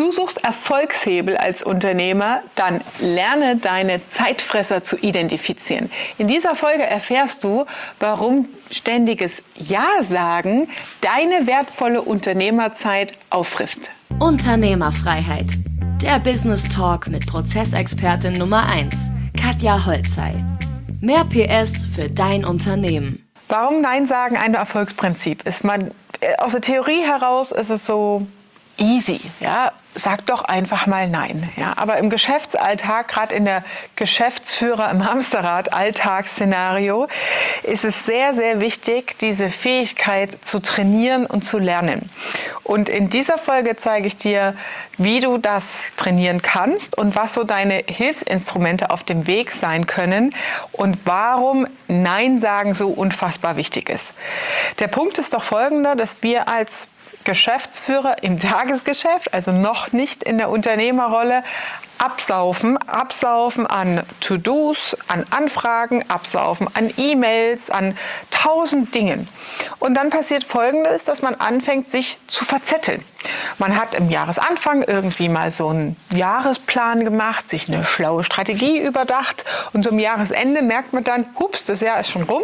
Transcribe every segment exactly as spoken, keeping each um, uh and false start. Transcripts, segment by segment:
Du suchst Erfolgshebel als Unternehmer, dann lerne deine Zeitfresser zu identifizieren. In dieser Folge erfährst du, warum ständiges Ja-Sagen deine wertvolle Unternehmerzeit auffrisst. Unternehmerfreiheit. Der Business Talk mit Prozessexpertin Nummer eins, Katja Holzei. Mehr P S für dein Unternehmen. Warum Nein sagen ein Erfolgsprinzip ist? Man, aus der Theorie heraus ist es so easy, ja, sag doch einfach mal Nein. Ja, aber im Geschäftsalltag, gerade in der Geschäftsführer im Hamsterrad Alltagsszenario, ist es sehr, sehr wichtig, diese Fähigkeit zu trainieren und zu lernen. Und in dieser Folge zeige ich dir, wie du das trainieren kannst und was so deine Hilfsinstrumente auf dem Weg sein können und warum Nein sagen so unfassbar wichtig ist. Der Punkt ist doch folgender, dass wir als Geschäftsführer im Tagesgeschäft, also noch nicht in der Unternehmerrolle, absaufen, absaufen an To-Dos, an Anfragen, absaufen an E-Mails, an tausend Dingen. Und dann passiert Folgendes, dass man anfängt, sich zu verzetteln. Man hat im Jahresanfang irgendwie mal so einen Jahresplan gemacht, sich eine schlaue Strategie überdacht und zum Jahresende merkt man dann, hups, das Jahr ist schon rum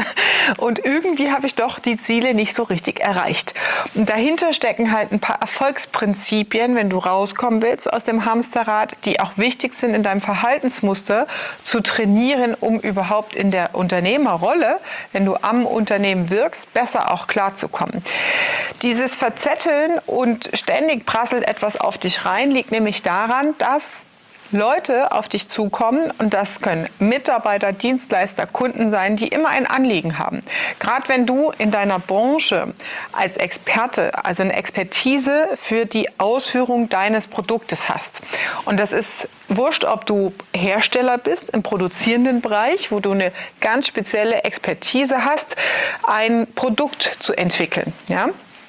und irgendwie habe ich doch die Ziele nicht so richtig erreicht. Und dahinter stecken halt ein paar Erfolgsprinzipien, wenn du rauskommen willst aus dem Hamsterrad, die auch wichtig sind in deinem Verhaltensmuster zu trainieren, um überhaupt in der Unternehmerrolle, wenn du am Unternehmen wirkst, besser auch klarzukommen. Dieses Verzetteln und ständig prasselt etwas auf dich rein, liegt nämlich daran, dass Leute auf dich zukommen und das können Mitarbeiter, Dienstleister, Kunden sein, die immer ein Anliegen haben. Gerade wenn du in deiner Branche als Experte, also eine Expertise für die Ausführung deines Produktes hast. Und das ist wurscht, ob du Hersteller bist im produzierenden Bereich, wo du eine ganz spezielle Expertise hast, ein Produkt zu entwickeln, ja?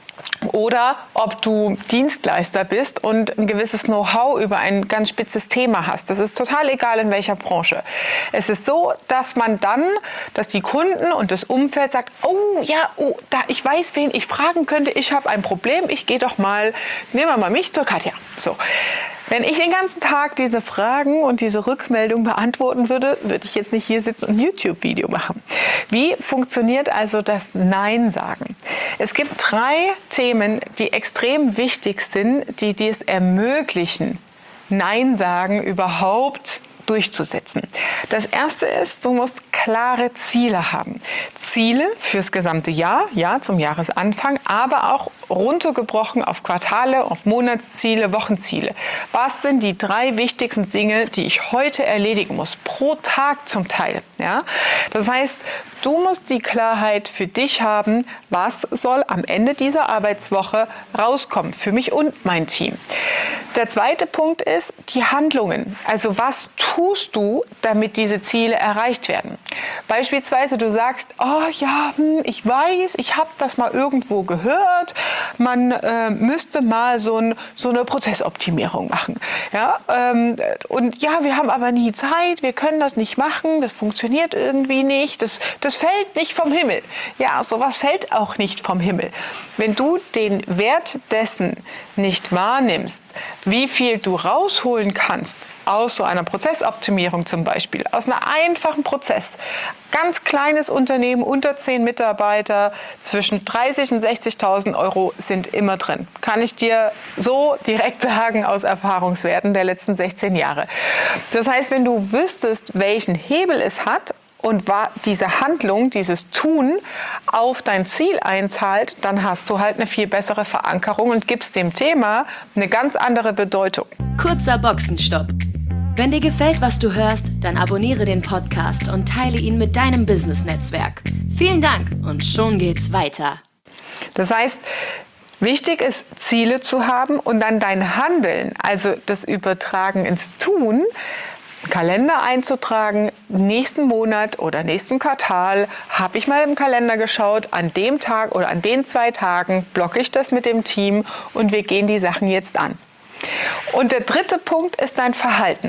Oder ob du Dienstleister bist und ein gewisses Know-how über ein ganz spitzes Thema hast. Das ist total egal, in welcher Branche. Es ist so, dass man dann, dass die Kunden und das Umfeld sagt, oh ja, oh, da, ich weiß, wen ich fragen könnte, ich habe ein Problem, ich gehe doch mal, nehmen wir mal mich zur Katja. So. Wenn ich den ganzen Tag diese Fragen und diese Rückmeldung beantworten würde, würde ich jetzt nicht hier sitzen und ein YouTube-Video machen. Wie funktioniert also das Nein sagen? Es gibt drei Themen, die extrem wichtig sind, die dir es ermöglichen, Nein sagen überhaupt durchzusetzen. Das erste ist, du musst klare Ziele haben. Ziele fürs gesamte Jahr, ja, zum Jahresanfang, aber auch runtergebrochen auf Quartale, auf Monatsziele, Wochenziele. Was sind die drei wichtigsten Dinge, die ich heute erledigen muss, pro Tag zum Teil? Ja? Das heißt, du musst die Klarheit für dich haben, was soll am Ende dieser Arbeitswoche rauskommen, für mich und mein Team. Der zweite Punkt ist die Handlungen. Also was tust du, damit diese Ziele erreicht werden? Beispielsweise du sagst, oh ja, hm, ich weiß, ich habe das mal irgendwo gehört, man äh, müsste mal so, ein, so eine Prozessoptimierung machen. Ja, ähm, und ja, wir haben aber nie Zeit, wir können das nicht machen, das funktioniert irgendwie nicht, das, das fällt nicht vom Himmel. Ja, sowas fällt auch nicht vom Himmel. Wenn du den Wert dessen nicht wahrnimmst, wie viel du rausholen kannst aus so einer Prozessoptimierung zum Beispiel, aus einem einfachen Prozess, ganz kleines Unternehmen, unter zehn Mitarbeiter, zwischen dreißig und sechzigtausend Euro sind immer drin. Kann ich dir so direkt sagen aus Erfahrungswerten der letzten sechzehn Jahre. Das heißt, wenn du wüsstest, welchen Hebel es hat, und war diese Handlung, dieses Tun auf dein Ziel einzahlt, dann hast du halt eine viel bessere Verankerung und gibst dem Thema eine ganz andere Bedeutung. Kurzer Boxenstopp. Wenn dir gefällt, was du hörst, dann abonniere den Podcast und teile ihn mit deinem Business-Netzwerk. Vielen Dank und schon geht's weiter. Das heißt, wichtig ist, Ziele zu haben und dann dein Handeln, also das Übertragen ins Tun, Kalender einzutragen, nächsten Monat oder nächsten Quartal habe ich mal im Kalender geschaut, an dem Tag oder an den zwei Tagen blocke ich das mit dem Team und wir gehen die Sachen jetzt an. Und der dritte Punkt ist dein Verhalten.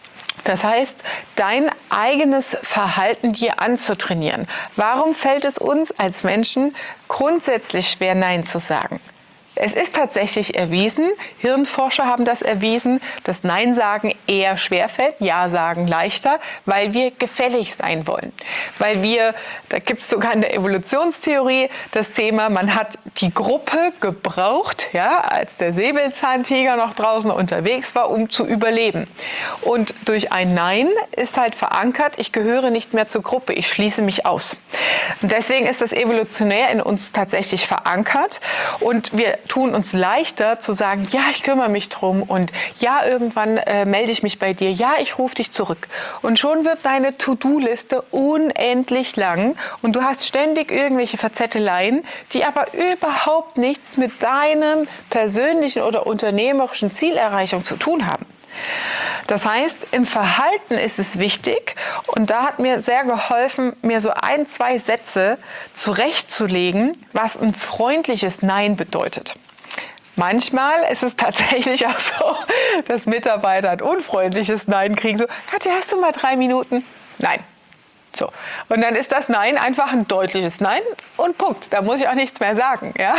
Das heißt, dein eigenes Verhalten dir anzutrainieren. Warum fällt es uns als Menschen grundsätzlich schwer, Nein zu sagen? Es ist tatsächlich erwiesen, Hirnforscher haben das erwiesen, dass Nein sagen eher schwerfällt, Ja sagen leichter, weil wir gefällig sein wollen. Weil wir, da gibt es sogar in der Evolutionstheorie das Thema, man hat die Gruppe gebraucht, ja, als der Säbelzahntiger noch draußen unterwegs war, um zu überleben. Und durch ein Nein ist halt verankert, ich gehöre nicht mehr zur Gruppe, ich schließe mich aus. Und deswegen ist das evolutionär in uns tatsächlich verankert und wir tun uns leichter zu sagen, ja, ich kümmere mich drum und ja, irgendwann äh, melde ich mich bei dir, ja, ich rufe dich zurück. Und schon wird deine To-Do-Liste unendlich lang und du hast ständig irgendwelche Verzetteleien, die aber überhaupt nichts mit deinem persönlichen oder unternehmerischen Zielerreichung zu tun haben. Das heißt, im Verhalten ist es wichtig und da hat mir sehr geholfen, mir so ein, zwei Sätze zurechtzulegen, was ein freundliches Nein bedeutet. Manchmal ist es tatsächlich auch so, dass Mitarbeiter ein unfreundliches Nein kriegen. So, Katja, hast du mal drei Minuten? Nein. So. Und dann ist das Nein einfach ein deutliches Nein und Punkt. Da muss ich auch nichts mehr sagen. Ja?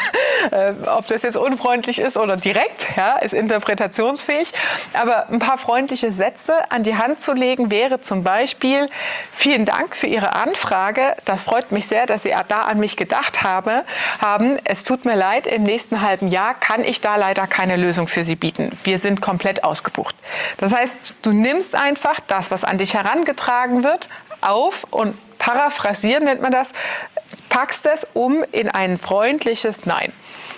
Ob das jetzt unfreundlich ist oder direkt, ja, ist interpretationsfähig. Aber ein paar freundliche Sätze an die Hand zu legen, wäre zum Beispiel: Vielen Dank für Ihre Anfrage. Das freut mich sehr, dass Sie da an mich gedacht habe, haben. Es tut mir leid, im nächsten halben Jahr kann ich da leider keine Lösung für Sie bieten. Wir sind komplett ausgebucht. Das heißt, du nimmst einfach das, was an dich herangetragen wird, auf und paraphrasieren nennt man das, packst es um in ein freundliches Nein.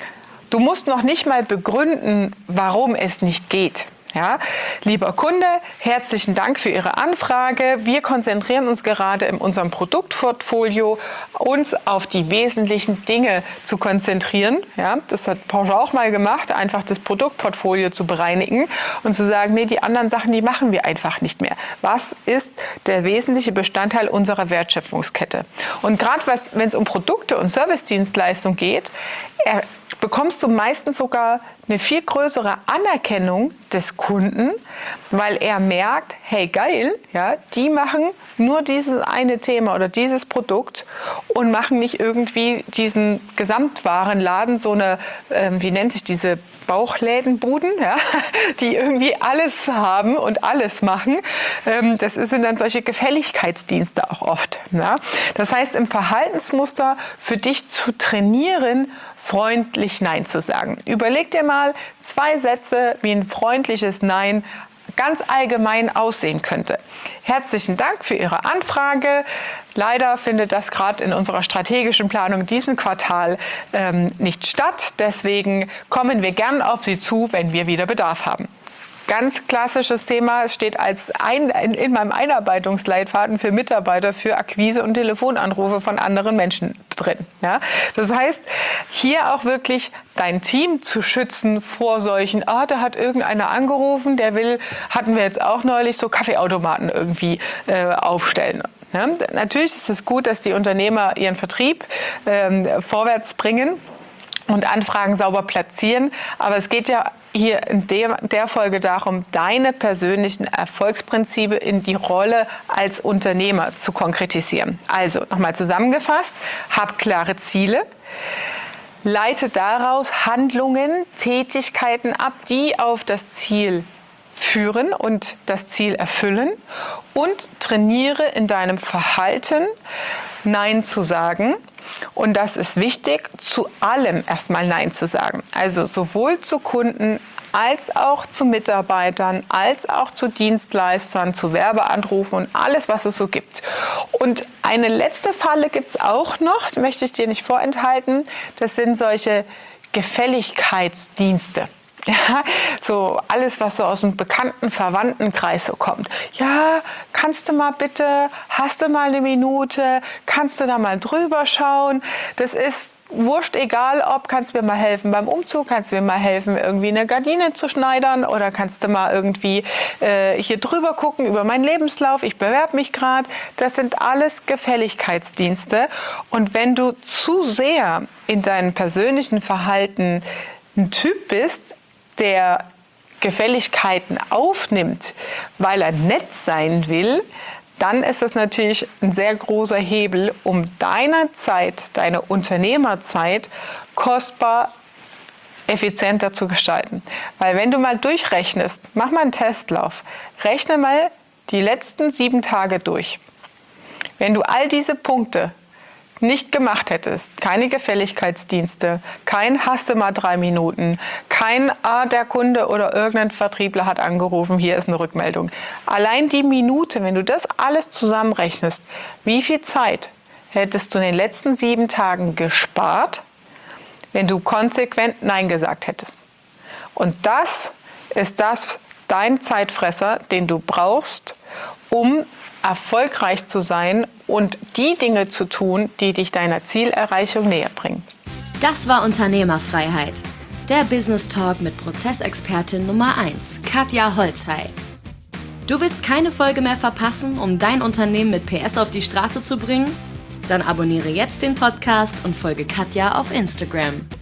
Du musst noch nicht mal begründen, warum es nicht geht. Ja, lieber Kunde, herzlichen Dank für Ihre Anfrage. Wir konzentrieren uns gerade in unserem Produktportfolio, uns auf die wesentlichen Dinge zu konzentrieren. Ja, das hat Porsche auch mal gemacht, einfach das Produktportfolio zu bereinigen und zu sagen, nee, die anderen Sachen, die machen wir einfach nicht mehr. Was ist der wesentliche Bestandteil unserer Wertschöpfungskette? Und gerade wenn es um Produkte und Servicedienstleistungen geht, er, bekommst du meistens sogar eine viel größere Anerkennung des Kunden, weil er merkt, hey geil, ja, die machen nur dieses eine Thema oder dieses Produkt und machen nicht irgendwie diesen Gesamtwarenladen, so eine, äh, wie nennt sich diese Bauchlädenbuden, ja, die irgendwie alles haben und alles machen. Ähm, das sind dann solche Gefälligkeitsdienste auch oft. Ja. Das heißt, im Verhaltensmuster für dich zu trainieren, freundlich Nein zu sagen. Überleg dir mal zwei Sätze, wie ein freundliches Nein ganz allgemein aussehen könnte. Herzlichen Dank für Ihre Anfrage. Leider findet das gerade in unserer strategischen Planung diesen Quartal ähm, nicht statt. Deswegen kommen wir gern auf Sie zu, wenn wir wieder Bedarf haben. Ganz klassisches Thema, es steht als ein, in, in meinem Einarbeitungsleitfaden für Mitarbeiter für Akquise und Telefonanrufe von anderen Menschen drin. Ja? Das heißt, hier auch wirklich dein Team zu schützen vor solchen, ah, da hat irgendeiner angerufen, der will, hatten wir jetzt auch neulich, so Kaffeeautomaten irgendwie äh, aufstellen. Ja? Natürlich ist es gut, dass die Unternehmer ihren Vertrieb ähm, vorwärts bringen und Anfragen sauber platzieren, aber es geht ja hier in der, der Folge darum, deine persönlichen Erfolgsprinzipie in die Rolle als Unternehmer zu konkretisieren. Also nochmal zusammengefasst, hab klare Ziele, leite daraus Handlungen, Tätigkeiten ab, die auf das Ziel führen und das Ziel erfüllen und trainiere in deinem Verhalten, Nein zu sagen. Und das ist wichtig, zu allem erstmal Nein zu sagen. Also sowohl zu Kunden als auch zu Mitarbeitern, als auch zu Dienstleistern, zu Werbeanrufen und alles, was es so gibt. Und eine letzte Falle gibt es auch noch, die möchte ich dir nicht vorenthalten. Das sind solche Gefälligkeitsdienste. Ja, so alles, was so aus dem bekannten Verwandtenkreis so kommt. Ja, kannst du mal bitte, hast du mal eine Minute, kannst du da mal drüber schauen? Das ist wurscht, egal ob, kannst du mir mal helfen beim Umzug, kannst du mir mal helfen, irgendwie eine Gardine zu schneidern oder kannst du mal irgendwie äh, hier drüber gucken über meinen Lebenslauf, ich bewerbe mich gerade. Das sind alles Gefälligkeitsdienste. Und wenn du zu sehr in deinem persönlichen Verhalten ein Typ bist, der Gefälligkeiten aufnimmt, weil er nett sein will, dann ist das natürlich ein sehr großer Hebel, um deine Zeit, deine Unternehmerzeit kostbar effizienter zu gestalten. Weil wenn du mal durchrechnest, mach mal einen Testlauf, rechne mal die letzten sieben Tage durch. Wenn du all diese Punkte nicht gemacht hättest, keine Gefälligkeitsdienste, kein hast du mal drei Minuten, kein ah, der Kunde oder irgendein Vertriebler hat angerufen, hier ist eine Rückmeldung. Allein die Minute, wenn du das alles zusammenrechnest, wie viel Zeit hättest du in den letzten sieben Tagen gespart, wenn du konsequent Nein gesagt hättest? Und das ist das, dein Zeitfresser, den du brauchst, um erfolgreich zu sein und die Dinge zu tun, die dich deiner Zielerreichung näher bringen. Das war Unternehmerfreiheit. Der Business Talk mit Prozessexpertin Nummer eins, Katja Holzhey. Du willst keine Folge mehr verpassen, um dein Unternehmen mit P S auf die Straße zu bringen? Dann abonniere jetzt den Podcast und folge Katja auf Instagram.